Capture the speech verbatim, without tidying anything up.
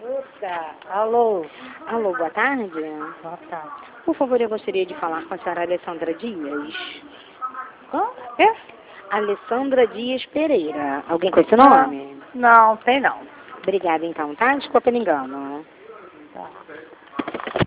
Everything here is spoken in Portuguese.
Opa, alô. Alô, boa tarde. Boa tarde. Por favor, eu gostaria de falar com a senhora Alessandra Dias. Como? É? Alessandra Dias Pereira. Alguém com esse Não, nome? não, tem não. Obrigada, então, tá? Desculpa pelo engano. Tá.